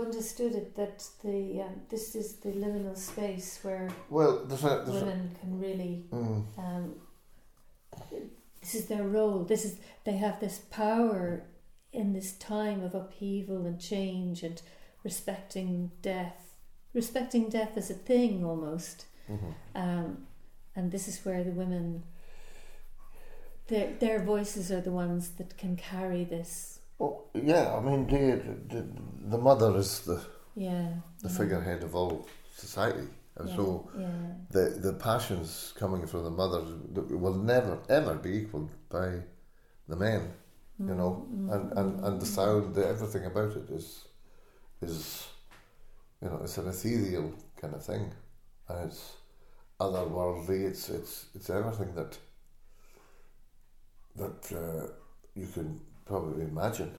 understood it that the this is the liminal space where women can really. This is their role. They have this power in this time of upheaval and change and respecting death as a thing almost. And this is where the women, their voices are the ones that can carry this. Well, yeah, I mean, the mother is the figurehead of all society. And so the passions coming from the mother will never, ever be equalled by the men, you know. And the sound, everything about it is, you know, it's an ethereal kind of thing. And it's otherworldly, it's everything that you can probably imagine.